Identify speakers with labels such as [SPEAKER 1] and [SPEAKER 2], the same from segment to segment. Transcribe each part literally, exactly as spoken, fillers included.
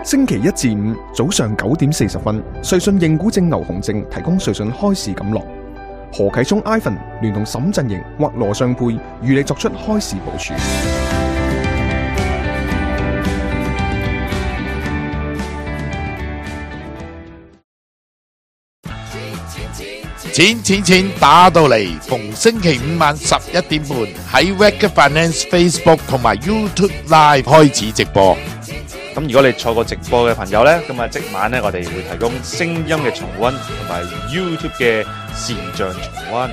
[SPEAKER 1] 星期一至五早上九點四十分，瑞信認股證牛熊證提供瑞信開市錦囊。何啟聰 Ivan 聯同沈振盈或羅尚佩與你作出開市部署。
[SPEAKER 2] 錢錢錢打到嚟，逢星期五晚十一點半喺 Wake Finance Facebook 同埋 YouTube Live 開始直播。
[SPEAKER 3] 咁如果你錯過直播嘅朋友呢，咁啊即晚呢，我哋會提供聲音嘅重溫同埋 YouTube 嘅視像重溫。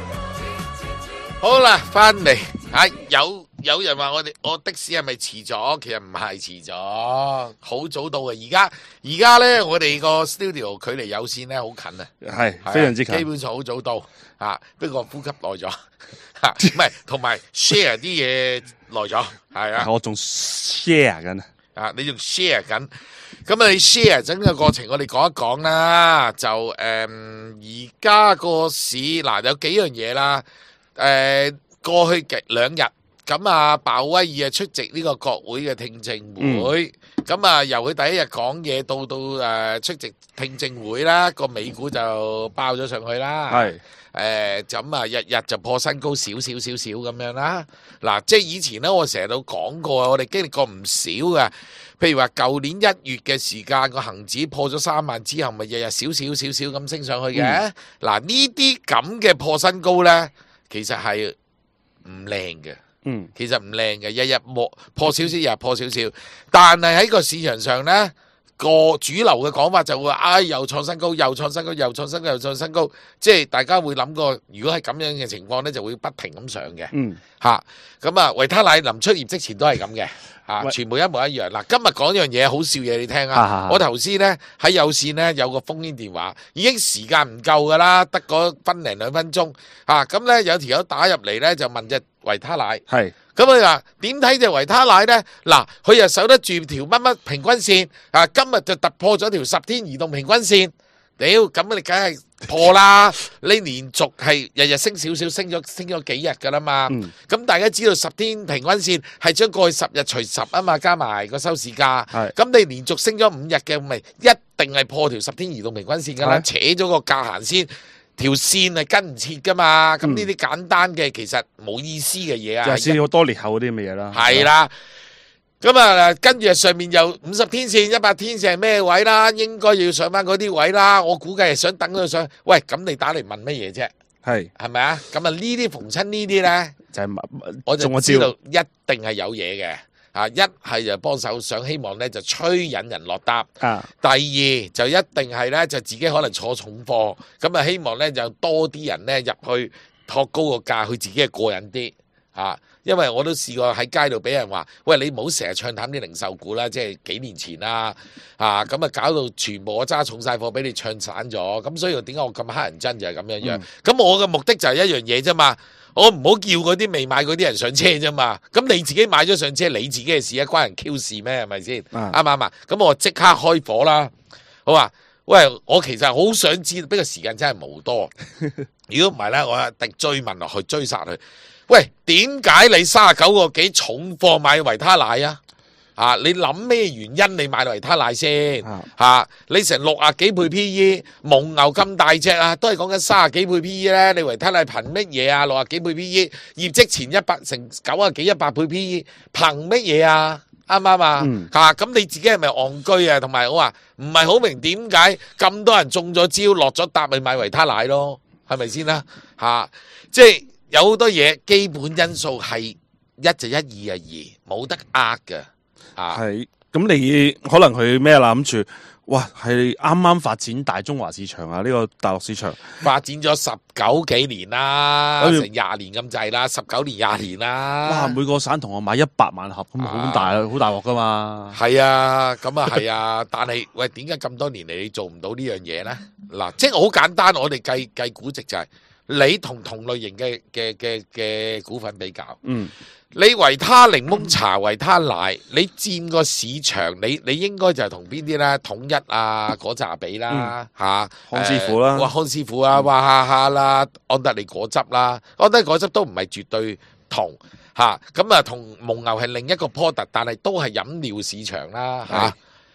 [SPEAKER 2] 好啦，翻嚟啊！有有人話我哋我的士係咪遲咗？其實唔係遲咗，好早到嘅。而家而家咧，我哋個 studio 距離有線咧好近啊，
[SPEAKER 3] 係非常之近，
[SPEAKER 2] 基本上好早到啊。不過呼吸耐咗，吓唔係，同埋 share 啲嘢耐咗，係啊。
[SPEAKER 3] 我仲 share 緊
[SPEAKER 2] 啊，你仲 share 緊？咁啊，你 share 整個過程，我哋講一講啦。就誒，而家個市嗱有幾樣嘢啦。誒、呃，過去嘅兩日，咁啊，鮑威爾啊出席呢個國會嘅聽證會，咁、嗯、啊由佢第一日講嘢到到誒、呃、出席聽證會啦，個美股就爆咗上去啦。係誒，咁啊日日就破新高少少少少咁樣啦。嗱，即係以前咧，我成日都講過，我哋經歷過唔少嘅。譬如話舊年一月嘅時間，個恒指破咗三萬之後，咪日日少少少少咁升上去嘅。嗱、嗯，呢啲咁嘅破新高咧。其實係唔靚嘅，嗯，其實唔靚嘅，日日破破少少，日日破少少，但係喺個市場上咧，個主流嘅講法就會，唉，又創新高，又創新高，又創新高，又創新高，即係大家會諗過，如果係咁樣嘅情況咧，就會不停咁上嘅，嗯，吓，咁啊，維他奶臨出業績前都係咁嘅。啊！全部一模一樣。嗱，今日講樣嘢好笑嘢，你聽啊！我頭先咧喺有線咧有個烽煙電話，已經時間唔夠噶啦，得嗰分零兩分鐘。啊，咁咧有條友打入嚟咧就問隻維他奶，係咁佢話點睇隻維他奶咧？嗱，佢又守得住條乜乜平均線，啊，今日就突破咗條十天移動平均線。屌，咁你梗係破啦！你連續係日日升少少，升咗升咗幾日噶啦嘛。咁、嗯、大家知道十天平均線係將過去十日除十啊嘛，加埋個收市價。咁你連續升咗五日嘅，咪一定係破條十天移動平均線噶啦，扯咗個價行先，條線係跟唔切噶嘛。咁呢啲簡單嘅其實冇意思嘅嘢啊，
[SPEAKER 3] 就係好多裂口嗰啲咁嘅嘢啦。
[SPEAKER 2] 係啦。咁啊，跟住上面有五十天線、一百天線係咩位啦？應該要上翻嗰啲位啦。我估計係想等佢上。喂，咁你打嚟問乜嘢啫？係係咪啊？咁啊呢啲逢親呢啲咧，就係我就知道一定係有嘢嘅。啊，一係就幫手想希望咧就催引人落搭。啊，第二就一定係咧就自己可能坐重貨，咁啊希望咧就多啲人咧入去托高個價，佢自己係過癮啲。啊，因為我都試過喺街度俾人話，喂，你唔好成日唱淡啲零售股啦，即係幾年前啦，啊咁啊搞到全部我揸重晒貨俾你唱散咗，咁所以點解我咁乞人憎就係咁樣樣。咁、嗯、我嘅目的就係一樣嘢啫嘛，我唔好叫嗰啲未買嗰啲人上車啫嘛。咁你自己買咗上車，你自己嘅事啊，關人 Q 事咩？係咪先？啱唔啱啊？咁我即刻開火啦，好啊！喂，我其實好想知道，不過時間真係冇多。如果唔係咧，我一定追問落去，追殺佢。喂，點解你三十九個幾重貨買維他奶啊？啊，你諗咩原因你買維他奶先？吓、啊，你成六啊幾倍 P E， 蒙牛咁大隻啊，都係講緊三十幾倍 P E 咧。你維他奶憑乜嘢啊？六啊幾倍 P E， 業績前一百成九啊幾一百倍 P E， 憑乜嘢啊？啱唔啱啊？吓、嗯，咁、啊、你自己係咪戇居啊？同埋我話唔係好明點解咁多人中咗招落咗搭咪買維他奶咯？係咪先啦？吓、啊，即係。有好多嘢基本因素係一就一，二就二，冇得呃嘅。啊，係
[SPEAKER 3] 咁你可能佢咩啦？諗住哇，係啱啱發展大中華市場啊！呢、這個大陸市場
[SPEAKER 2] 發展咗十九幾年啦，成廿年咁滯啦，十九年廿年啦。
[SPEAKER 3] 哇！每個省同我買一百萬盒咁，好大啊，好大鑊噶嘛。
[SPEAKER 2] 係啊，咁啊係啊，但係喂，點解咁多年嚟你做唔到呢樣嘢咧？嗱，即係好簡單，我哋計計估值就係、是。你同同類型嘅嘅嘅嘅股份比較，嗯，你維他檸檬茶、維他奶，你佔個市場，你你應該就係同邊啲咧？統一啊嗰扎比啦，嚇，
[SPEAKER 3] 康師傅啦，
[SPEAKER 2] 哇，康師傅啊，娃哈哈啦，安德利果汁啦，安德利果汁都唔係絕對同嚇，咁啊同蒙牛係另一個 product，但係都係飲料市場啦，嚇。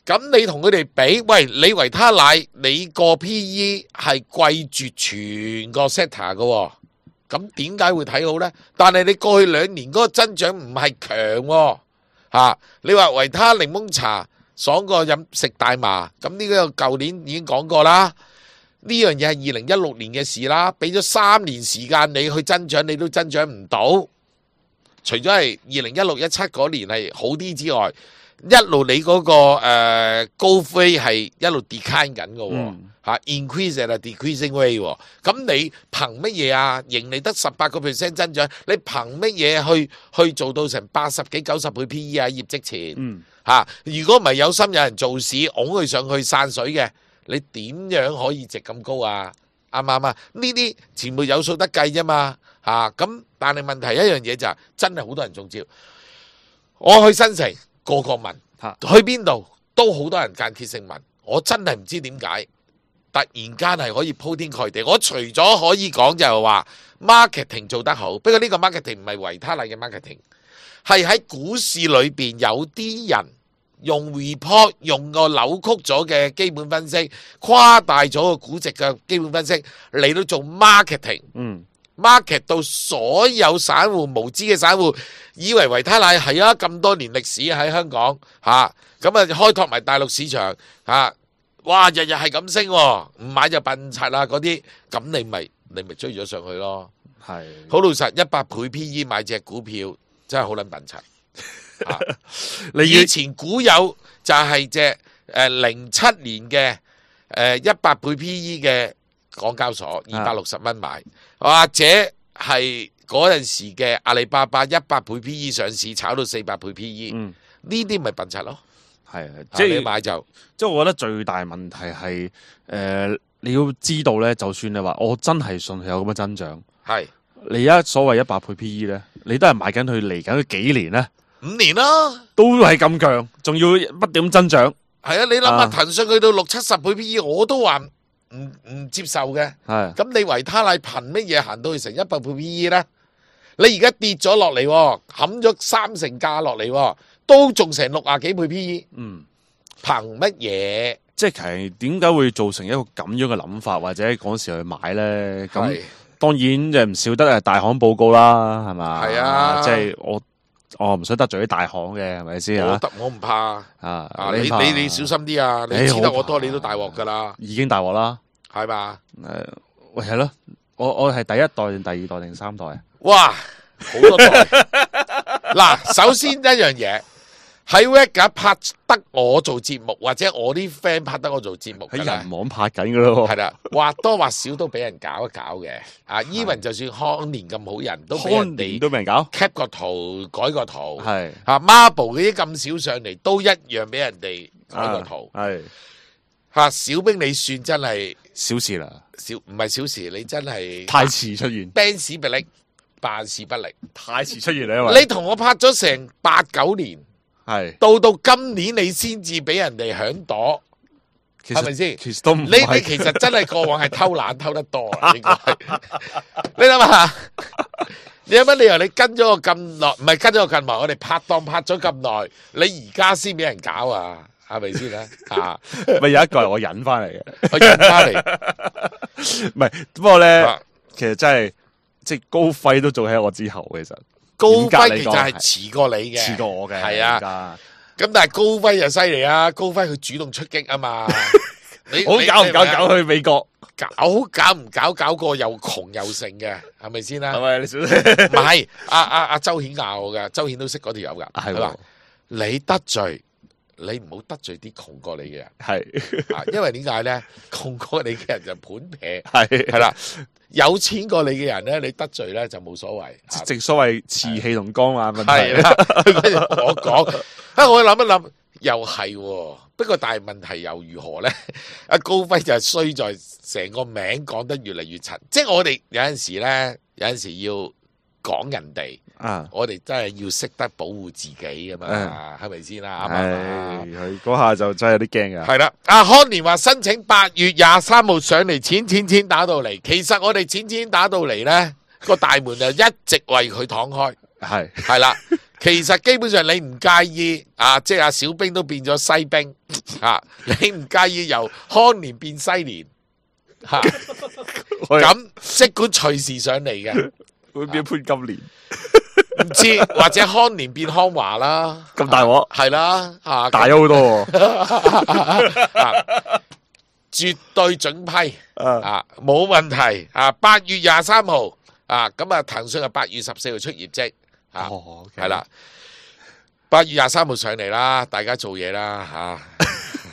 [SPEAKER 2] 咁你同佢哋比，喂，你維他奶你個 P E 係貴絕全個 sector 嘅，咁點解會睇好呢？但係你過去兩年嗰個增長唔係強喎，嚇！你話維他檸檬茶爽過飲食大麻，咁呢個舊年已經講過啦。呢樣嘢係二零一六年嘅事啦，俾咗三年時間你去增長，你都增長唔到。除咗係二零一六一七嗰年係好啲之外，一路你嗰、那個誒、呃、高飛係一路 decline 緊嘅喎，嚇 increase at a decreasing way 喎。咁你憑乜嘢啊？盈利得十八個 percent 增長，你憑乜嘢去去做到成八十幾九十倍 P E 啊？業績前嚇、
[SPEAKER 3] 嗯
[SPEAKER 2] 啊，如果唔係有心有人做市，拱佢上去散水嘅，你點樣可以值咁高啊？啱唔啱啊？呢啲全部有數得計啫嘛嚇。咁、啊、但係問題一樣嘢就係、是、真係好多人中招。我去新城。個個問去邊度都好多人間歇性問，我真係唔知點解突然間係可以鋪天蓋地。我除咗可以講就係話 marketing 做得好，不過呢個 marketing 唔係維他奶嘅 marketing， 係喺股市裏邊有啲人用 report 用個扭曲咗嘅基本分析，誇大咗個估值嘅基本分析嚟到做 marketing。嗯。market 到所有散戶無知嘅散戶以為維他奶係啊，咁多年歷史喺香港嚇，咁啊開拓埋大陸市場嚇、啊，哇日日係咁升、啊，唔買就笨柒啦嗰啲，咁你咪你咪追咗上去咯。係好老實，一百倍 P E 買隻股票真係好撚笨柒。啊、你以前股友就係隻誒零七年嘅誒一百倍 P E 嘅。港交所二百六十蚊買，或者係嗰陣時嘅阿里巴巴一百倍 P E 上市，炒到四百倍 P E，呢啲咪笨柒咯。係啊，即係你買就，
[SPEAKER 3] 即係我覺得最大問題係誒、呃，你要知道咧，就算你話我真係信佢有咁嘅增長，係你而家所謂一百倍 P E 咧，你都係買緊佢嚟緊佢幾年咧？五年啦，都係咁強，仲要不斷增長。係啊，你諗下騰訊去到六七十倍 P E， 我都話。唔唔接受嘅，係咁你維他奶憑乜嘢行到去成一百倍 P E 咧？你而家跌咗落嚟，冚咗三成價落嚟，都仲成六啊幾倍 P E。嗯，憑乜嘢？即係其實點解會造成一個咁樣嘅諗法，或者嗰時去買咧？咁當然就唔少得係大行報告啦，係嘛？係啊，即係我我唔想得罪啲大行嘅，係咪先啊？我唔怕啊！你你你小心啲啊！你知得我多，你都大鑊噶啦，已經大鑊啦。係嘛？誒，喂，係咯，我我係第一代定第二代定三代啊？哇，好多代！嗱，首先一樣嘢喺 Vega 拍得我做節目，或者我啲 friend 拍得我做節目，喺人網拍緊噶咯。係啦，或多或少都俾人搞一搞嘅。啊 ，even 就算康年咁好人都俾人哋都俾人搞 ，cap 個圖改個圖，係啊 ，Marble 嗰啲咁少上嚟都一樣俾人哋改個圖，係。吓，小兵你算真係小事啦，小唔係小事，你真係太遲出現 ，Benz 不力，辦事不力，太遲出現啦，因為你同我拍咗成八九年，係到到今年你先至俾人哋響朵，係咪先？其實都唔，你你其實真係過往係偷懶偷得多啊，應該係。你諗下，你有乜理由你跟咗我咁耐，唔係跟咗我咁耐，我哋拍檔拍咗咁耐，你而家先俾人搞啊？係咪先咧？啊，咪有一個係我引翻嚟嘅，我引翻嚟。唔係，不過咧，啊、其實真係即係高輝都做喺我之後。其實高輝其實係遲過你嘅，遲過我嘅。係啊，咁但係高輝就犀利啊！高輝佢主動出擊啊嘛。你好搞唔搞搞去美國？搞搞唔搞搞過又窮又剩嘅，係咪先啦？係咪？你小心。唔係，阿阿阿周顯教我嘅，周顯都識嗰條友噶。係嘛？你得罪。你唔好得罪啲窮過你嘅人，係啊，因為點解咧？窮過你嘅人就盤撇，係係啦，有錢過你嘅人咧，你得罪咧就冇所謂。正所謂瓷器同鋼啊問題啦。我講啊，我諗一諗，又係，不過大問題又如何咧？阿高輝就係衰在成個名講得越嚟越柒，即係我哋有陣時咧，有陣時要講人哋。啊！我哋真係要識得保護自己噶嘛，係咪先啦？啱啱佢嗰下就真係有啲驚噶。係啦，阿康年話申請八月廿三號上嚟，錢錢錢打到嚟。其實我哋錢錢打到嚟咧，個大門就一直為佢敞開。係係啦，
[SPEAKER 2] 其實基本上你唔介意啊，即係阿小兵都變咗西兵啊，你唔介意由康年變西年吓，咁即管隨時上嚟嘅，
[SPEAKER 3] 會變潘金蓮，
[SPEAKER 2] 唔知或者康年變康華啦，
[SPEAKER 3] 咁大鑊
[SPEAKER 2] 係啦吓，
[SPEAKER 3] 大咗好多喎，
[SPEAKER 2] 絕對準批啊，冇問題啊！八月廿三號啊，咁啊騰訊係八月十四號出業績啊，係啦，八月廿三號上嚟啦，大家做嘢啦吓。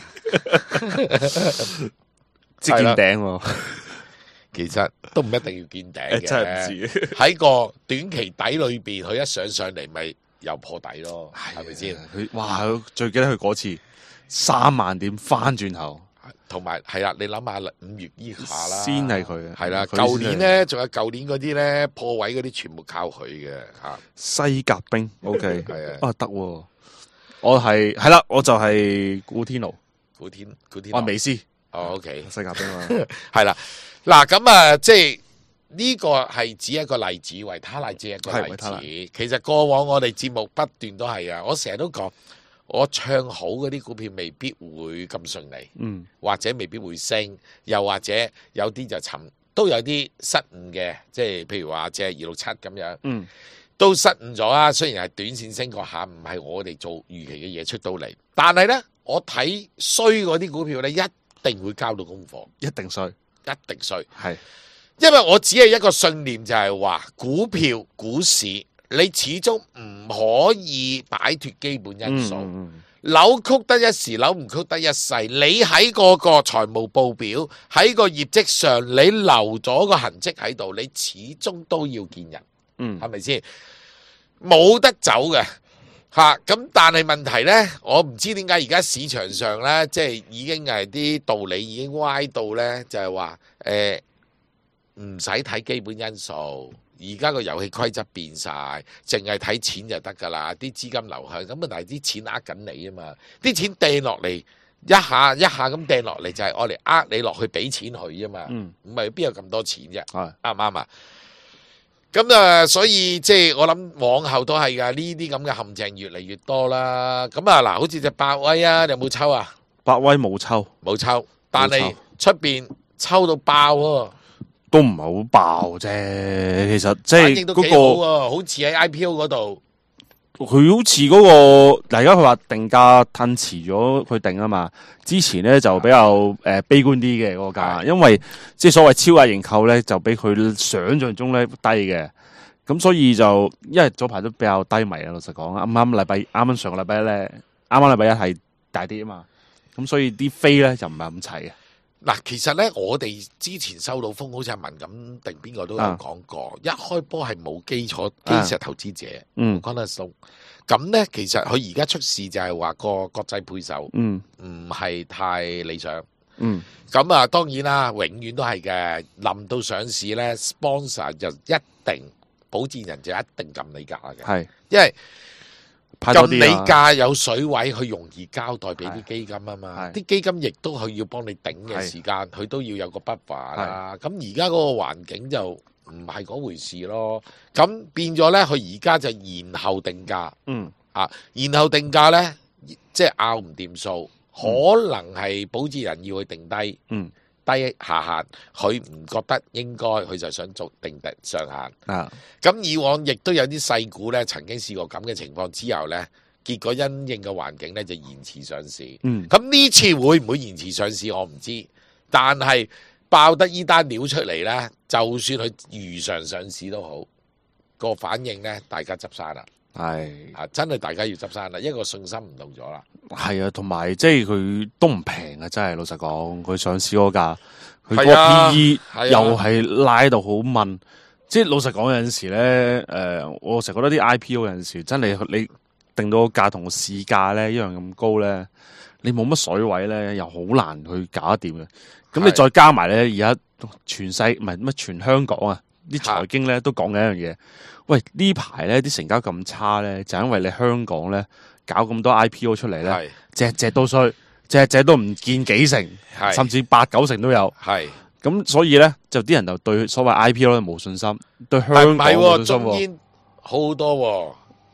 [SPEAKER 3] 即係見頂喎，
[SPEAKER 2] 其實都唔一定要見頂嘅，
[SPEAKER 3] 真係唔知
[SPEAKER 2] 喺個短期底裏邊，佢一上上嚟咪又破底咯，係咪先？
[SPEAKER 3] 佢哇，最記得佢嗰次三萬點翻轉頭，
[SPEAKER 2] 同埋係啦，你諗下五月以下啦，
[SPEAKER 3] 先係佢，
[SPEAKER 2] 係啦，舊年咧仲有舊年嗰啲咧破位嗰啲，全部靠佢嘅吓。
[SPEAKER 3] 西甲兵 ，OK，
[SPEAKER 2] 係啊，
[SPEAKER 3] 啊得，我係係啦，我就係古天奴，
[SPEAKER 2] 古天古天，
[SPEAKER 3] 我美斯。
[SPEAKER 2] 哦 ，OK，
[SPEAKER 3] 西甲兵嘛，
[SPEAKER 2] 係啦，嗱咁啊，即係呢個係指一個例子，維他奶只一個例子。其實過往我哋節目不斷都係啊，我成日都講，我唱好嗰啲股票未必會咁順利，嗯，或者未必會升，又或者有啲就沉，都有啲失誤嘅，即係譬如話即係二六七咁樣，嗯，都失誤咗啊。雖然係短線升過下，唔係我哋做預期嘅嘢出到嚟，但係咧，我睇衰嗰啲股票咧一。一定會交到功課，
[SPEAKER 3] 一定衰，
[SPEAKER 2] 一定衰，
[SPEAKER 3] 係，因
[SPEAKER 2] 為我只係一個信念，就係話股票、股市，你始終唔可以擺脫基本因素，嗯嗯、扭曲得一時，扭唔曲得一世。你喺嗰個財務報表，喺個業績上，你留咗個痕跡喺度，你始終都要見人，嗯，係咪先？冇得走嘅。吓咁，但係問題呢，我唔知點解而家市場上呢，即係已經係啲道理已經歪到呢，就係話誒唔使睇基本因素，而家個遊戲規則變晒，淨係睇錢就得噶啦，啲資金流向咁啊，但係啲錢呃緊你啊嘛，啲錢掟落嚟一下一下咁掟落嚟就係我嚟呃你落去俾錢佢啊嘛，唔係邊有咁多錢啫，啱唔啱啊？咁啊，所以即係我諗往後都係噶，呢啲咁嘅陷阱越嚟越多啦。咁啊，嗱，好似隻百威啊，你有冇抽啊？
[SPEAKER 3] 百威冇抽，
[SPEAKER 2] 冇抽，但係出邊抽到爆喎，
[SPEAKER 3] 都唔係好爆啫。其實即係嗰個，
[SPEAKER 2] 好似喺 I P O 嗰度，
[SPEAKER 3] 佢好似嗰個，嗱，而家佢話定價褪遲咗，佢定啊嘛。之前咧就比較誒悲觀啲嘅嗰個價，因為即係所謂超額認購咧，就比佢想象中咧低嘅。咁所以就因為早排都比較低迷啊，老實講，啱啱禮拜啱啱上個禮拜一咧，啱啱禮拜一係大啲啊嘛。咁所以啲飛咧就唔係咁齊嘅。
[SPEAKER 2] 嗱，其實咧我哋之前收到風，好似係文錦定邊個都有講過，啊、一開波係冇基礎基石投資者，嗯，講得數。咁咧，其實佢而家出事就係話個國際配售，嗯，唔係太理想，嗯。咁啊，當然啦，永遠都係嘅。臨到上市咧 ，sponsor 就一定保薦人就一定撳你價嘅，係，因為撳你價有水位，佢容易交代俾啲基金啊嘛。啲基金亦都佢要幫你頂嘅時間，佢都要有個 buffer啦。咁而家嗰個環境就唔係嗰回事咯。咁變咗咧，佢而家就延後定價，嗯啊，延後定價咧，即係拗唔掂數，可能係保薦人要去定低，嗯，低下限，佢唔覺得應該，佢就想做定定上限啊。咁以往亦都有啲細股咧，曾經試過咁嘅情況之後咧，結果因應嘅環境咧就延遲上市。嗯，咁呢次會唔會延遲上市我唔知，但係爆得依單料出嚟咧，就算佢如常上市都好，個反應咧大家執晒啦。係啊，真係大家要執晒啦，因為個信心唔到咗啦。係啊，同埋即係佢都唔平啊，真係老實講，佢上市嗰價，佢個 P E 又係拉到好問。即係老實講，有陣時咧，誒、呃，我成日覺得啲 I P O 有陣時真係你定到個價同個市價咧一樣咁高咧，你冇乜水位咧，又好難去搞得掂嘅。咁你再加埋咧，而家全世唔係乜全香港啊，啲財經咧都講緊一樣嘢。喂，呢排咧啲成交咁差咧，就因為你香港咧搞咁多 I P O 出嚟咧，隻隻都衰，隻隻都唔見幾成，甚至八九成都有。係咁，所以咧就啲人就對所謂 I P O 咧冇信心，對香港冇信心。中煙好好多，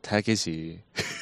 [SPEAKER 3] 睇下幾時。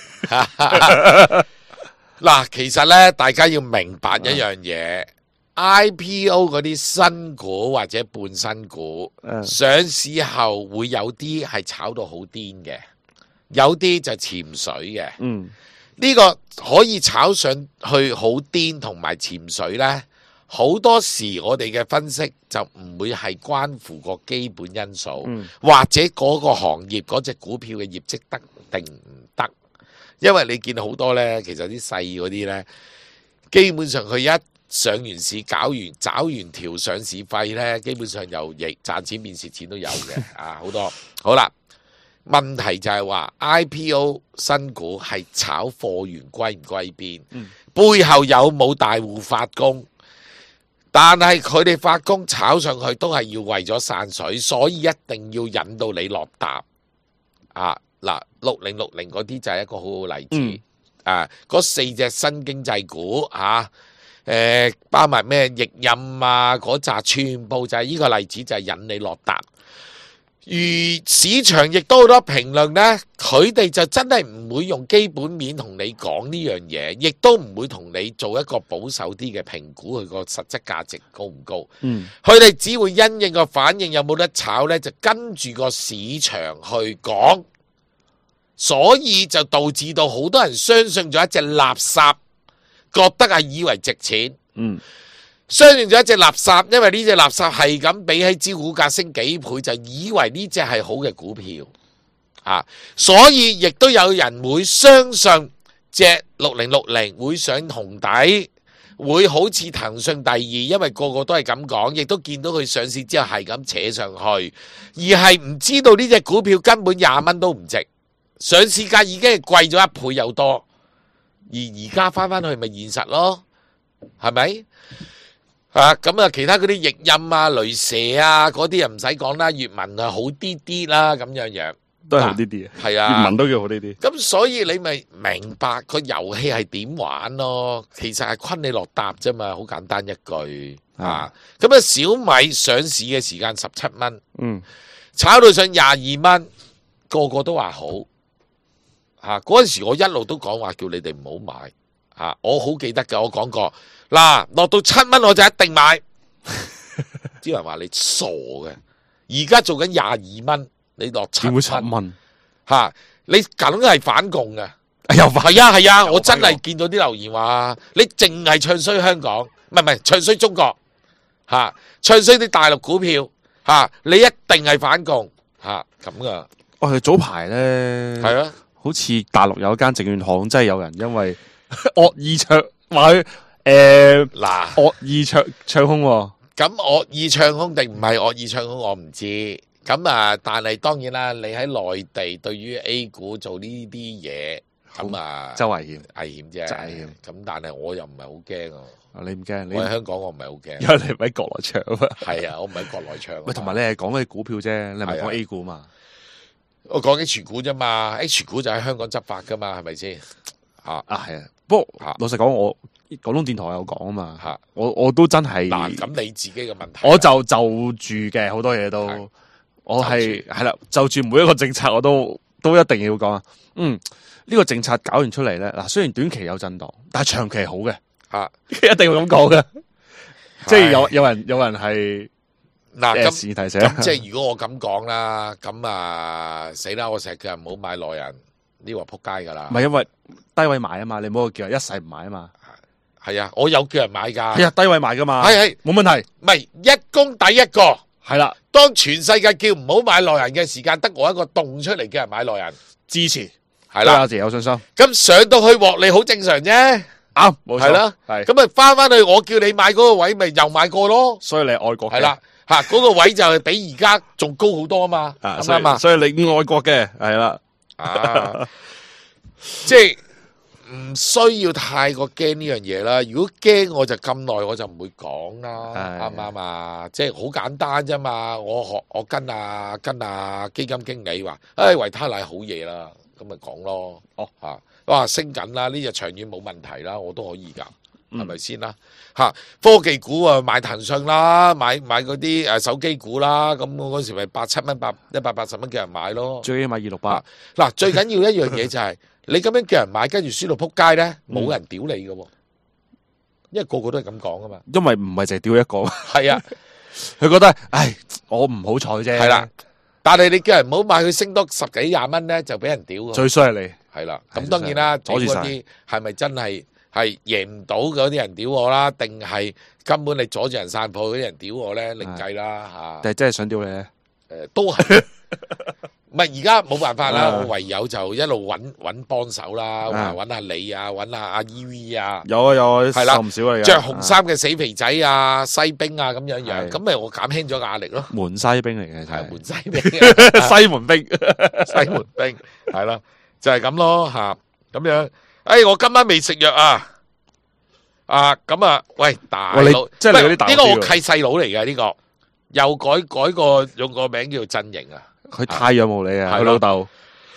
[SPEAKER 2] 嗱，其實咧，大家要明白一樣嘢。I P O 嗰啲新股或者半新股、嗯、上市後會有啲係炒到好癲嘅，有啲就潛水嘅。嗯，呢個可以炒上去好癲同埋潛水呢，好多時我哋嘅分析就唔會係關乎個基本因素，嗯、或者嗰個行業嗰隻股票嘅業績得定唔得，因為你見好多呢，其實啲細嗰啲呢，基本上佢一上完市搞完找完條上市費呢，基本上又亦賺錢變蝕錢都有嘅啊，好多。好啦，問題就係話 I P O 新股係炒貨源歸唔歸邊，嗯、背後有冇大戶發功？但係佢哋發功炒上去都係要為咗散水，所以一定要引到你落搭啊！嗱，六零六零嗰啲就係一個好好例子、嗯、啊！嗰四隻新經濟股啊！誒、呃，包埋咩易任啊，嗰扎全部就係呢個例子，就係引你落搭。而市場亦都好多評論呢，佢哋就真係唔會用基本面同你講呢樣嘢，亦都唔會同你做一個保守啲嘅評估，佢個實質價值高唔高？嗯，佢哋只會因應個反應有冇得炒呢，就跟住個市場去講，所以就導致到好多人相信咗一隻垃圾。覺得係以為值錢，嗯，相信咗一隻垃圾，因為呢隻垃圾係咁比起招股價升幾倍，就以為呢隻係好嘅股票，啊，所以亦都有人會相信隻六零六零會上紅底，會好似騰訊第二，因為個個都係咁講，亦都見到佢上市之後係咁扯上去，而係唔知道呢隻股票根本廿蚊都唔值，上市價已經係貴咗一倍有多。而而家翻翻去咪現實咯，係咪啊？咁啊，其他嗰啲易任啊、雷蛇啊嗰啲又唔使講啦，粵文啊好啲啲啦，咁樣樣
[SPEAKER 3] 都係好啲啲，係啊，粵文都叫好啲啲。
[SPEAKER 2] 咁所以你咪明白個遊戲係點玩咯？其實係昆你落搭啫嘛，好簡單一句啊。咁啊，小米上市嘅時間十七蚊，嗯，炒到上廿二蚊，個個都話好。吓，嗰陣時我一路都講話叫你哋唔好買吓，我好記得㗎，我講過嗱，落到七蚊我就一定買。啲人話你傻嘅，而家做緊廿二蚊，你落七蚊吓，你梗係反共嘅。又係啊係啊，我真係見到啲留言話你淨係唱衰香港，唔係唔係唱衰中國吓，唱衰啲大陸股票吓，你一定係反共吓咁噶。
[SPEAKER 3] 我哋早排咧
[SPEAKER 2] 係啊。
[SPEAKER 3] 好似大陸有一間證券行，真係有人因為惡意唱話佢誒嗱惡意唱唱空，
[SPEAKER 2] 咁惡意唱空定唔係惡意唱空我唔知，咁啊但係當然啦，你喺內地對於 A 股做呢啲嘢，咁啊
[SPEAKER 3] 真危險
[SPEAKER 2] 危險啫，真危險。咁但係我又唔係好驚啊，
[SPEAKER 3] 你唔驚？
[SPEAKER 2] 我喺香港我唔係好驚，
[SPEAKER 3] 因為你唔喺國內唱啊。
[SPEAKER 2] 係啊，我唔喺國內唱。
[SPEAKER 3] 喂，同埋你係講嗰啲股票啫，你唔係講 A 股嘛？
[SPEAKER 2] 我講 H 股啫嘛 ，H 股就喺香港執法噶嘛，係咪先？啊
[SPEAKER 3] 啊係啊，不過、啊、老實講，我廣東電台有講啊嘛，吓我我都真係
[SPEAKER 2] 嗱，咁你自己嘅問題，
[SPEAKER 3] 我就就住嘅好多嘢都，是我係係啦，就住每一個政策我都都一定要講啊。嗯，呢、這個政策搞完出嚟咧，嗱雖然短期有震盪，但係長期好嘅，吓、啊、一定要咁講嘅，即係有有人有人係。
[SPEAKER 2] 嗱咁，咁即係如果我咁講啦，咁啊死啦！我成日叫人唔好買內人，呢個撲街噶啦。
[SPEAKER 3] 唔係因為低位買啊嘛，你唔好叫人一世唔買啊嘛。
[SPEAKER 2] 係啊，我有叫人買噶。
[SPEAKER 3] 係啊，低位買噶嘛。係係冇問題。
[SPEAKER 2] 唔係一公抵一個。
[SPEAKER 3] 係啦，
[SPEAKER 2] 當全世界叫唔好買內人嘅時間，得我一個動出嚟叫人買內人，
[SPEAKER 3] 支持。
[SPEAKER 2] 係啦，
[SPEAKER 3] 對阿爺有信心。
[SPEAKER 2] 咁上到去獲利好正常啫。
[SPEAKER 3] 啱，冇錯。係啦，
[SPEAKER 2] 係。咁啊翻翻去，我叫你買嗰個位，咪又買過咯。
[SPEAKER 3] 所以你係愛國嘅。係啦。
[SPEAKER 2] 吓，嗰個位就係比而家仲高好多啊嘛，啱唔啱啊？
[SPEAKER 3] 所以你愛國嘅係啦，
[SPEAKER 2] 啊，即係唔需要太過驚呢樣嘢啦。如果驚我就咁耐，我就唔會講啦，啱唔啱啊？即係好簡單啫嘛。我學我跟啊跟啊基金經理話，誒維他奶好嘢啦，咁咪講咯。哦吓，哇升緊啦，呢隻長遠冇問題啦，我都可以噶。 係咪先啦？嚇，科技股啊，買騰訊啦，買買嗰啲誒手機股啦，咁我嗰時咪八七蚊、八一百八十蚊叫人買咯。
[SPEAKER 3] 最起碼二六八。
[SPEAKER 2] 嗱，最緊要一樣嘢就係你咁樣叫人買，跟住輸到撲街咧，冇人屌你嘅喎，因為個個都係咁講啊嘛。
[SPEAKER 3] 因為唔係淨係屌一個。
[SPEAKER 2] 係啊，
[SPEAKER 3] 佢覺得唉，我唔好彩啫。
[SPEAKER 2] 係啦，但係你叫人唔好買，佢升多十幾廿蚊咧，就俾人屌。
[SPEAKER 3] 最衰係你。
[SPEAKER 2] 係啦，咁當然啦，
[SPEAKER 3] 阻住
[SPEAKER 2] 嗰啲係咪真係係贏唔到嗰啲人屌我啦？定係根本你阻住人散鋪嗰啲人屌我咧？另計啦嚇。
[SPEAKER 3] 但係真係想屌你咧？
[SPEAKER 2] 誒，都係。唔係而家冇辦法啦，我唯有就一路揾揾幫手啦，揾下你啊，揾下阿 E V 啊。
[SPEAKER 3] 有啊有啊，
[SPEAKER 2] 係啦，
[SPEAKER 3] 唔少啊。
[SPEAKER 2] 著紅衫嘅死肥仔啊、西兵啊咁樣樣，咁咪我減輕咗個壓力咯。
[SPEAKER 3] 門西兵嚟嘅，
[SPEAKER 2] 係門西兵，
[SPEAKER 3] 西門兵，
[SPEAKER 2] 西門兵，係咯。就係咁咯吓，咁樣。誒，我今晚未食藥啊！啊，咁啊，喂，大佬，
[SPEAKER 3] 即係你嗰啲大佬。
[SPEAKER 2] 呢個我契細佬嚟嘅呢個，又改改個用個名叫做陣營啊。
[SPEAKER 3] 佢太仰慕你啊，佢老豆。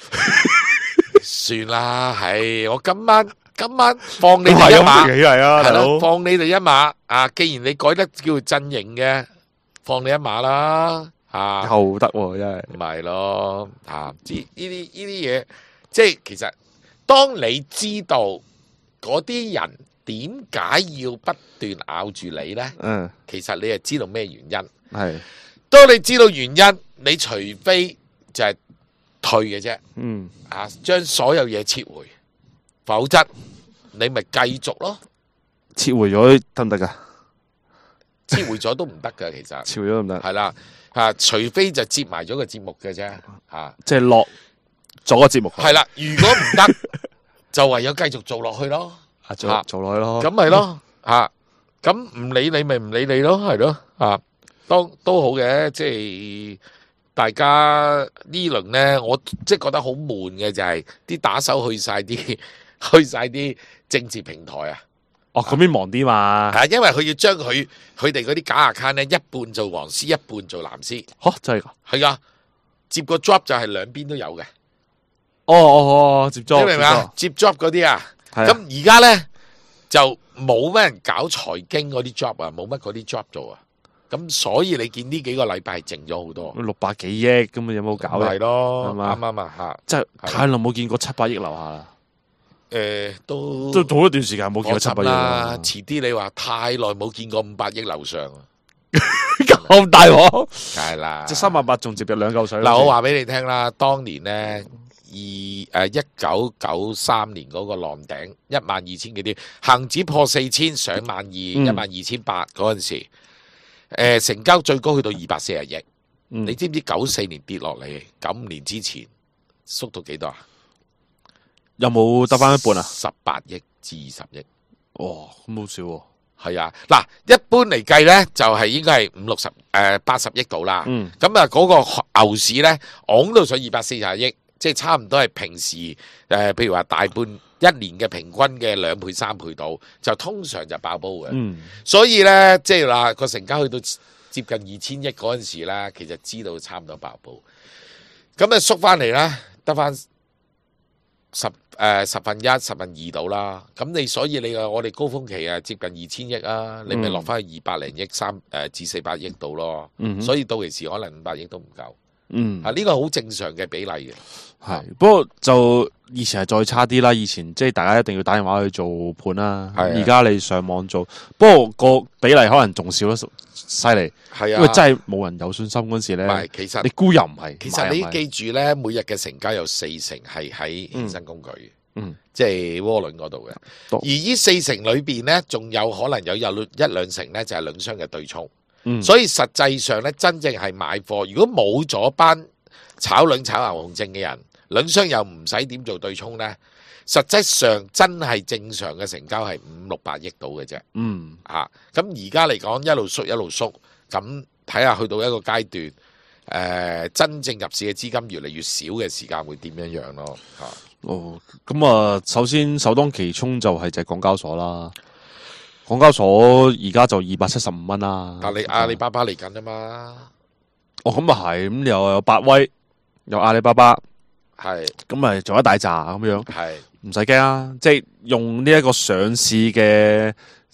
[SPEAKER 2] 算啦，係我今晚今晚放你哋一馬，係咯，放你哋一馬。啊，既然你改得叫做陣營嘅，放你一馬啦。啊，
[SPEAKER 3] 又得喎，真係。
[SPEAKER 2] 唔係咯，啊，知呢啲呢啲嘢。即係其實，當你知道嗰啲人點解要不斷咬住你咧？嗯，其實你係知道咩原因？係，當你知道原因，你除非就係退嘅啫。嗯，啊，將所有嘢撤回，否則你咪繼續咯。
[SPEAKER 3] 撤回咗得唔得噶？
[SPEAKER 2] 撤回咗都唔得噶，其實。
[SPEAKER 3] 撤回咗唔得。
[SPEAKER 2] 係啦，啊，除非就接埋咗個節目嘅啫。啊，
[SPEAKER 3] 即係落。做個節目
[SPEAKER 2] 係啦，如果唔得就唯有繼續做落去咯，
[SPEAKER 3] 做做落去咯，
[SPEAKER 2] 咁咪咯吓，咁唔理你咪唔理你咯，係咯啊，都都好嘅，即係大家呢輪咧，我即係覺得好悶嘅就係啲打手去晒啲去晒啲政治平台啊，
[SPEAKER 3] 哦嗰邊忙啲嘛，
[SPEAKER 2] 係因為佢要將佢佢哋嗰啲假 account 咧，一半做黃絲，一半做藍絲，
[SPEAKER 3] 吓真係噶，
[SPEAKER 2] 係啊，接個 job 就係兩邊都有嘅。
[SPEAKER 3] 哦哦哦，接 job，
[SPEAKER 2] 你明唔明啊？接 job 嗰啲啊，咁而家咧就冇乜人搞財經嗰啲 job 啊，冇乜嗰啲 job 做啊，咁所以你見呢幾個禮拜係靜咗好多，
[SPEAKER 3] 六百幾億咁啊，有冇搞咧？
[SPEAKER 2] 係咯，啱啱啊吓，
[SPEAKER 3] 即係太耐冇見過七百億樓下啦。
[SPEAKER 2] 誒，都
[SPEAKER 3] 都好一段時間冇見過七百億
[SPEAKER 2] 啦。遲啲你話太耐冇見過五百億樓上啊，
[SPEAKER 3] 咁大鑊，
[SPEAKER 2] 梗係啦。
[SPEAKER 3] 即係三萬八仲接入兩嚿水。
[SPEAKER 2] 嗱，我話俾你聽啦，當年咧。二誒一九九三年嗰個浪頂一萬二千幾點，恒指破四千上萬二一萬二千八嗰陣時，誒、呃、成交最高去到二百四十億。嗯、你知唔知九四年跌落嚟，九五年之前縮到幾多啊？
[SPEAKER 3] 有冇得翻一半啊？
[SPEAKER 2] 十八億至二十億。
[SPEAKER 3] 哇，咁好少喎。
[SPEAKER 2] 係啊，嗱，一般嚟計咧，就係、是、應該係五六十誒八十億度啦。咁啊，嗰個牛市咧，昂到上二百四十億。即係差唔多係平時誒、呃，譬如話大半一年嘅平均嘅兩倍三倍到，就通常就爆煲嘅。嗯，所以咧，即係話個成交去到接近二千億嗰陣時咧，其實知道差唔多爆煲。咁啊縮翻嚟啦，得翻十誒、呃、十分一、十分二到啦。咁你所以你話我哋高峰期啊，接近二千億啊，你咪落翻去二百零億三誒至四百億到咯。嗯，所以到期時可能五百億都唔夠。嗯，啊呢個好正常嘅比例嘅，
[SPEAKER 3] 係不過就以前係再差啲啦。以前即係大家一定要打電話去做盤啦，而家你上網做，不過個比例可能仲少得犀利。係啊，因為真係冇人有信心嗰時咧。唔係，其實你估又唔係。
[SPEAKER 2] 其實你記住咧，每日嘅成交有四成係喺衍生工具嘅，嗯，即係窩輪嗰度嘅。而呢四成裏邊咧，仲有可能有有一兩成咧，就係兩雙嘅對沖。嗯、所以實際上咧，真正係買貨。如果冇咗班炒輪炒牛熊證嘅人，輪商又唔使點做對沖咧，實際上真係正常嘅成交係五六百億到嘅啫。嗯，嚇咁而家嚟講一路縮一路縮，咁睇下去到一個階段，誒、呃、真正入市嘅資金越嚟越少嘅時間會點樣樣咯？嚇
[SPEAKER 3] 哦，咁啊，首先首當其衝就係隻港交所啦。港交所而家就二百七十五蚊啦，
[SPEAKER 2] 但你阿里巴巴嚟緊啊嘛，
[SPEAKER 3] 哦咁啊係，咁又有百威，有阿里巴巴，
[SPEAKER 2] 係，
[SPEAKER 3] 咁咪做一大扎咁樣，
[SPEAKER 2] 係，
[SPEAKER 3] 唔使驚啊，即係用呢一個上市嘅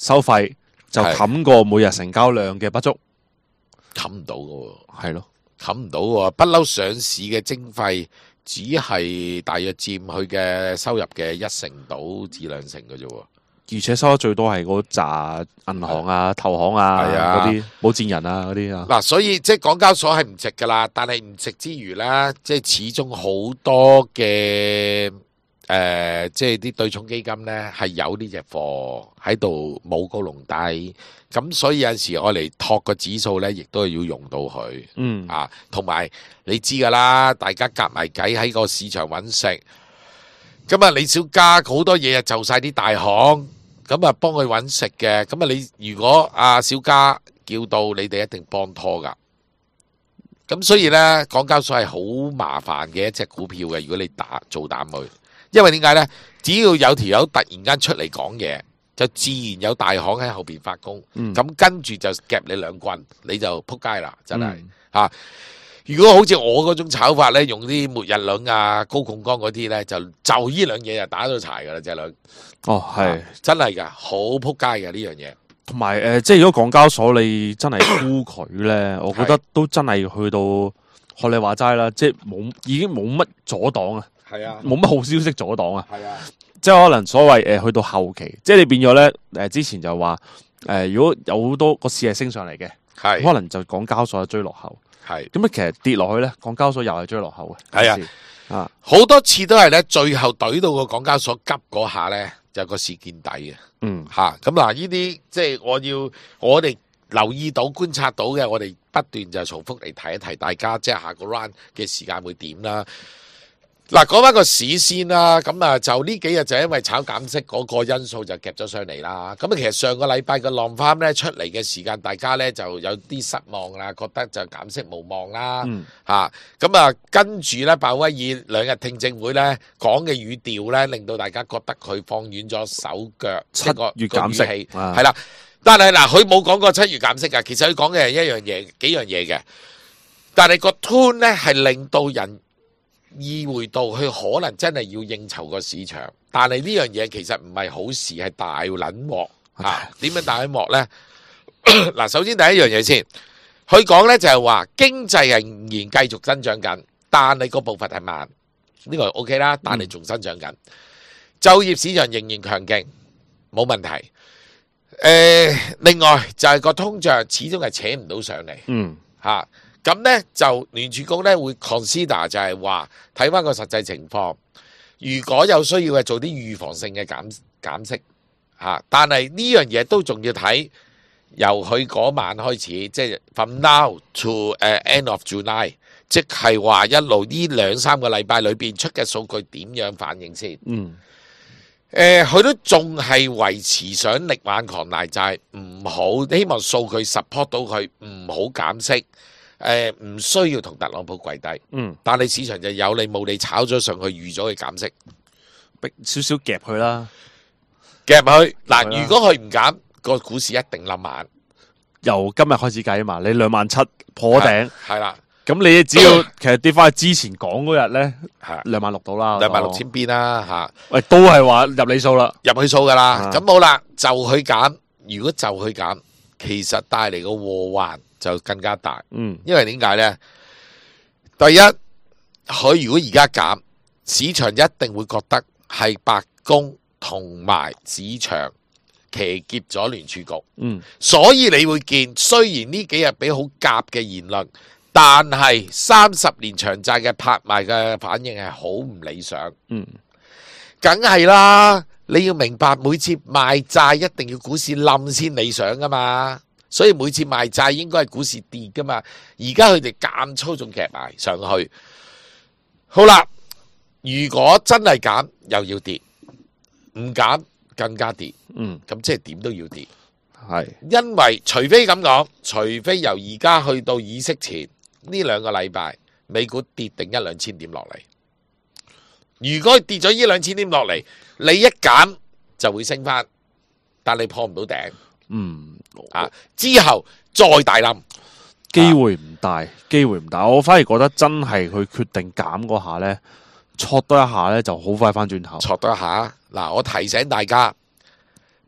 [SPEAKER 3] 收費就冚過每日成交量嘅不足，
[SPEAKER 2] 冚唔到噶，
[SPEAKER 3] 係咯，
[SPEAKER 2] 冚唔到喎。不嬲上市嘅徵費只係大約佔佢嘅收入嘅一成到至兩成嘅啫喎。
[SPEAKER 3] 而且收得最多係嗰扎銀行啊、投行啊嗰啲保薦人啊嗰啲啊。
[SPEAKER 2] 嗱，所以即係港交所係唔值噶啦，但係唔值之餘咧，即係始終好多嘅誒、呃，即係啲對沖基金咧係有呢隻貨喺度冇高隆低，咁所以有陣時我嚟托個指數咧，亦都係要用到佢。
[SPEAKER 3] 嗯
[SPEAKER 2] 啊，同埋你知噶啦，大家夾埋計喺個市場揾食。咁啊，李小加好多嘢啊，就晒啲大行，咁啊幫佢揾食嘅。咁啊，你如果阿小加叫到，你哋一定幫拖噶。咁所以呢，港交所係好麻煩嘅一隻股票嘅。如果你打做膽佢，因為點解呢？只要有條友突然間出嚟講嘢，就自然有大行喺後邊發功。咁、
[SPEAKER 3] 嗯、
[SPEAKER 2] 跟住就夾你兩棍，你就撲街啦，真係嚇。
[SPEAKER 3] 嗯
[SPEAKER 2] 啊如果好似我嗰種炒法咧，用啲末日輪啊、高槓桿嗰啲咧，就就依兩嘢就打到柴噶啦，隻輪。
[SPEAKER 3] 哦，係
[SPEAKER 2] 真係噶，好撲街噶呢樣嘢。
[SPEAKER 3] 同埋誒，即係如果港交所你真係沽佢咧，我覺得都真係去到學你話齋啦，即係冇已經冇乜阻擋啊，
[SPEAKER 2] 係啊，
[SPEAKER 3] 冇乜好消息阻擋啊。
[SPEAKER 2] 係啊，
[SPEAKER 3] 即係可能所謂誒、呃、去到後期，即係你變咗咧誒，之前就話誒、呃，如果有好多個市係升上嚟嘅，
[SPEAKER 2] 係
[SPEAKER 3] 可能就港交所追落後。
[SPEAKER 2] 係
[SPEAKER 3] 咁啊，其實跌落去咧，港交所又係追落後嘅。
[SPEAKER 2] 係啊，
[SPEAKER 3] 啊，
[SPEAKER 2] 好多次都係咧，最後懟到個港交所急嗰下咧，就個市見底嘅。
[SPEAKER 3] 嗯，
[SPEAKER 2] 吓咁嗱，呢啲即係我要我哋留意到、觀察到嘅，我哋不斷就重複嚟提一提大家，即係下個 round 嘅時間會點啦。嗱，講翻個市先啦，咁啊就呢幾日就因為炒減息嗰個因素就夾咗上嚟啦。咁啊，其實上個禮拜個浪翻咧出嚟嘅時間，大家咧就有啲失望啦，覺得就減息無望啦。
[SPEAKER 3] 嗯，
[SPEAKER 2] 嚇咁啊，跟住咧，鮑威爾兩日聽證會咧講嘅語調咧，令到大家覺得佢放軟咗手腳，
[SPEAKER 3] 七月減息
[SPEAKER 2] 係啦。但係嗱，佢冇講過七月減息㗎，其實佢講嘅係一樣嘢，幾樣嘢嘅。但係個 tone 咧係令到人意會到佢可能真係要應酬個市場，但係呢樣嘢其實唔係好事，係大撚鑊嚇。點樣大撚鑊呢？嗱，首先第一樣嘢先，佢講呢就係話經濟係仍然繼續增長緊，但係個步伐係慢，呢個 OK 啦，但係仲增長緊。就業市場仍然強勁，冇問題。誒，另外就係個通脹始終係扯唔到上嚟，
[SPEAKER 3] 嗯
[SPEAKER 2] 嚇。咁咧就聯儲局咧會 consider 就係話睇翻個實際情況，如果有需要嘅做啲預防性嘅減減息嚇，但係呢樣嘢都仲要睇由佢嗰晚開始，即係 from now to 誒 end of July，即係話一路呢兩三個禮拜裏邊出嘅數據點樣反應先。
[SPEAKER 3] 嗯。
[SPEAKER 2] 誒，佢都仲係維持想力挽狂瀾，就係唔好希望數據 support 到佢唔好減息。誒，唔需要同特朗普跪低，
[SPEAKER 3] 嗯，
[SPEAKER 2] 但係市場就有理冇理炒咗上去，預咗佢減息，
[SPEAKER 3] 逼少少夾佢啦，
[SPEAKER 2] 夾佢嗱。如果佢唔減，個股市一定冧晚。
[SPEAKER 3] 由今日開始計啊嘛，你兩萬七破頂，
[SPEAKER 2] 係啦，
[SPEAKER 3] 咁你只要其實跌翻去之前講嗰日咧，
[SPEAKER 2] 係
[SPEAKER 3] 兩萬六到啦，
[SPEAKER 2] 兩萬六千邊啦嚇。
[SPEAKER 3] 喂，都係話入你數啦，
[SPEAKER 2] 入去數噶啦。咁好啦，就去減。如果就去減，其實帶嚟個禍患就更加大，
[SPEAKER 3] 嗯，
[SPEAKER 2] 因為點解呢？第一，佢如果而家減，市場一定會覺得係白宮同埋市場騎劫咗聯儲局，
[SPEAKER 3] 嗯，
[SPEAKER 2] 所以你會見，雖然呢幾日俾好鴿嘅言論，但係三十年長債嘅拍賣嘅反應係好唔理想，
[SPEAKER 3] 嗯，
[SPEAKER 2] 梗係啦，你要明白每次賣債一定要股市冧先理想噶嘛。所以每次賣債應該係股市跌噶嘛，而家佢哋間操縱夾埋上去。好啦，如果真係減又要跌，唔減更加跌，
[SPEAKER 3] 嗯，
[SPEAKER 2] 咁即係點都要跌。
[SPEAKER 3] 係，
[SPEAKER 2] 因為除非咁講，除非由而家去到議息前呢兩個禮拜，美股跌定一兩千點落嚟。如果跌咗呢兩千點落嚟，你一減就會升翻，但你破唔到頂。
[SPEAKER 3] 嗯，
[SPEAKER 2] 啊，之後再大冧，
[SPEAKER 3] 機會唔大，機會唔大。我反而覺得真係佢決定減嗰下咧，挫多一下咧就好快翻轉頭。
[SPEAKER 2] 挫多一下。嗱，我提醒大家，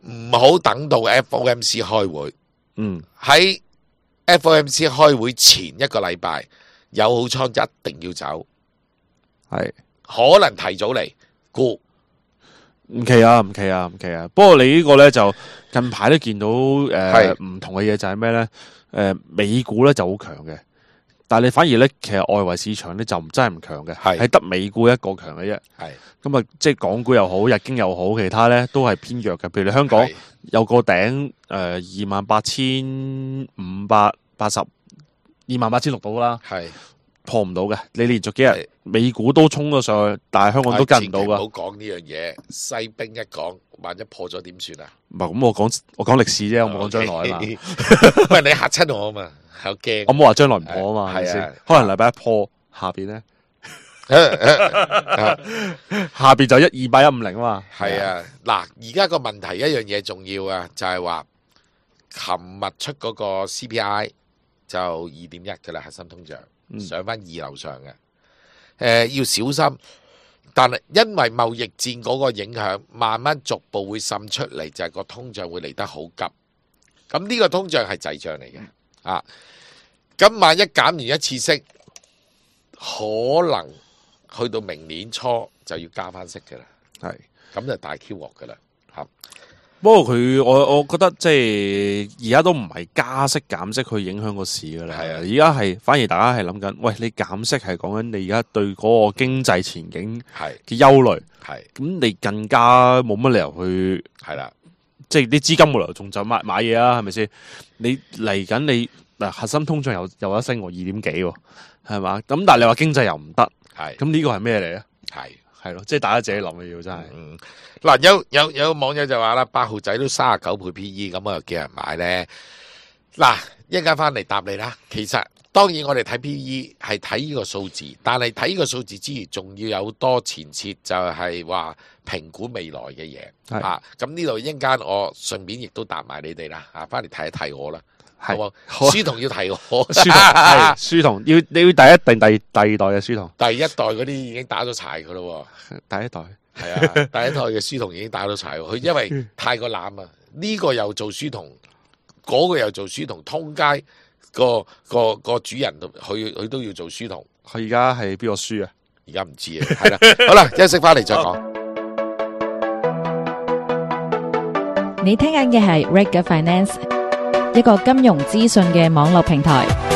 [SPEAKER 2] 唔好等到 F O M C 開會。
[SPEAKER 3] 嗯，
[SPEAKER 2] 喺 F O M C 開會前一個禮拜，友好倉一定要走，
[SPEAKER 3] 係
[SPEAKER 2] 可能提早嚟沽。
[SPEAKER 3] 唔奇啊，唔奇啊，唔奇啊。不過你呢個咧就近排都見到誒唔、呃、同嘅嘢就係咩咧？誒、呃、美股咧就好強嘅，但係你反而咧其實外圍市場咧就唔真係唔強嘅，係得美股一個強嘅啫。係咁啊，即係港股又好，日經又好，其他咧都係偏弱嘅。譬如你香港有個頂誒二萬八千五百八十，二萬八千六到啦。係。破唔到嘅，你連續幾日美股都衝咗上去，但係香港都跟唔到噶。
[SPEAKER 2] 唔好講呢樣嘢，西兵一講，萬一破咗點算啊？
[SPEAKER 3] 唔係咁，我講我講歷史啫，我冇講將來啊嘛。
[SPEAKER 2] 喂，你嚇親我啊嘛，好驚。
[SPEAKER 3] 我冇話將來唔破啊嘛，係先。可能禮拜一破，下邊咧，下邊就一二八一五零啊嘛。
[SPEAKER 2] 係啊，嗱，而家個問題一樣嘢重要啊，就係話，琴日出嗰個 C P I 就二點一嘅啦，核心通脹。上翻二樓上嘅，誒、呃、要小心，但係因為貿易戰嗰個影響，慢慢逐步會滲出嚟，就係、是、個通脹會嚟得好急。咁呢個通脹係滯脹嚟嘅，啊，咁萬一減完一次息，可能去到明年初就要加翻息嘅啦，係，咁就大 Q 鑊嘅啦，嚇。
[SPEAKER 3] 不過佢我我覺得即係而家都唔係加息減息去影響個市噶啦，而家係反而大家係諗緊，喂，你減息係講緊你而家對嗰個經濟前景嘅憂慮，係咁你更加冇乜理由去係啦，即係啲資金冇理由仲就買買嘢啊，係咪先？你嚟緊你嗱核心通脹又又一升喎，二點幾喎，係嘛？咁但係你話經濟又唔得，係咁呢個係咩嚟咧？係。係咯，即係大家自己諗嘅要真係。嗯，
[SPEAKER 2] 嗱，有有有網友就話啦，八號仔都三十九倍 P E， 咁我又叫人買咧。嗱，一陣間翻嚟答你啦。其實當然我哋睇 P E 係睇呢個數字，但係睇呢個數字之餘，仲要有多前設，就係話評估未來嘅嘢。啊，咁呢度一陣間我順便亦都答埋你哋啦。啊，翻嚟提一提我啦。係，書童要提我，
[SPEAKER 3] 書童係書童要你要第一定第第二代嘅書童，
[SPEAKER 2] 第一代嗰啲已經打咗柴噶咯，
[SPEAKER 3] 第一代
[SPEAKER 2] 係啊，第一代嘅書童已經打咗柴，佢因為太過濫啊，呢個又做書童，嗰個又做書童，通街個個個主人佢佢都要做書童，
[SPEAKER 3] 佢而家係邊個書啊？
[SPEAKER 2] 而家唔知啊，係啦，好啦，休息翻嚟再講。
[SPEAKER 4] 你聽緊嘅係 Reg Finance，一個金融資訊嘅網絡平台。